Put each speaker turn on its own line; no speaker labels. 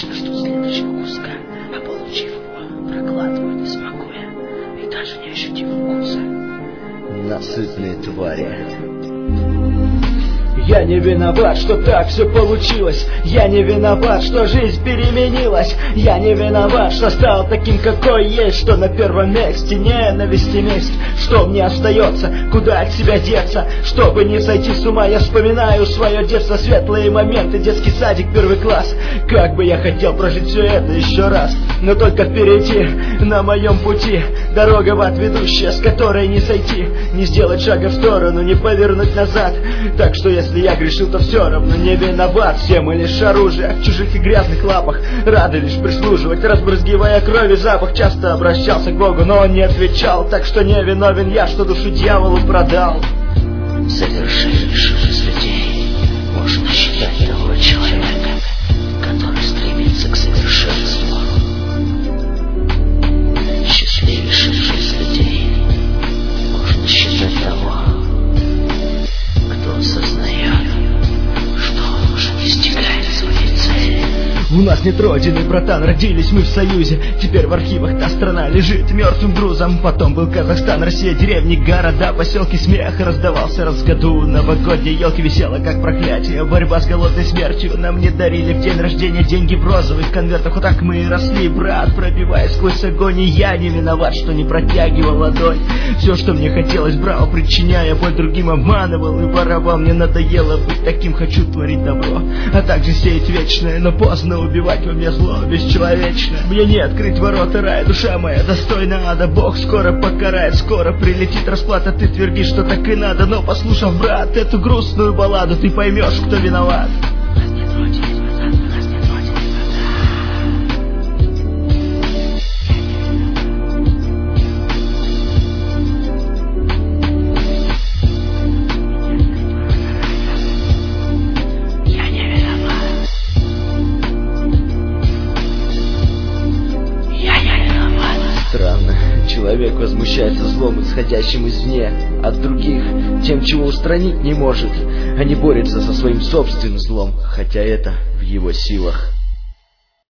Вечно жду следующего куска, а получив его, проглатываю не смакуя, и даже не ощутив вкуса.
Насытные твари.
Я не виноват, что так все получилось. Я не виноват, что жизнь переменилась. Я не виноват, что стал таким, какой есть. Что на первом месте ненависть и месть. Что мне остается, куда от себя деться? Чтобы не сойти с ума, я вспоминаю свое детство. Светлые моменты, детский садик, первый класс. Как бы я хотел прожить все это еще раз. Но только впереди, на моем пути, дорога в ад ведущая, с которой не сойти. Не сделать шага в сторону, не повернуть назад. Так что если я грешил, то все равно не виноват. Все мы лишь оружие в чужих и грязных лапах. Рады лишь прислуживать, разбрызгивая кровь и запах. Часто обращался к Богу, но он не отвечал. Так что не виновен я, что душу дьяволу продал.
Совершеннейшим из людей можно считать того человека, который стремится к совершенству. Счастливейшим из людей можно считать того, кто осознает, что он уже достигает своей цели.
У нас нет родины, братан, родились мы в Союзе. Теперь в архивах та страна лежит мертвым грузом. Потом был Казахстан, Россия, деревни, города, поселки, смех раздавался раз в году. Новогодняя елка висела как проклятие. Борьба с голодной смертью нам не дарили в день рождения деньги в розовых конвертах. Вот так мы и росли, брат, пробиваясь сквозь огонь. И я не виноват, что не протягивал ладонь. Все, что мне хотелось, брал, причиняя боль другим, обманывал и воровал. Мне надоело быть таким, хочу творить добро, а также сеять вечное, но поздно убивать во мне зло бесчеловечно. Мне не открыть ворота рая, душа моя достойна ада. Бог скоро покарает, скоро прилетит расплата. Ты твердишь, что так и надо, но послушав, брат, эту грустную балладу, ты поймешь, кто виноват.
Странно, человек возмущается злом, исходящим извне, от других, тем, чего устранить не может, а не борется со своим собственным злом, хотя это в его силах.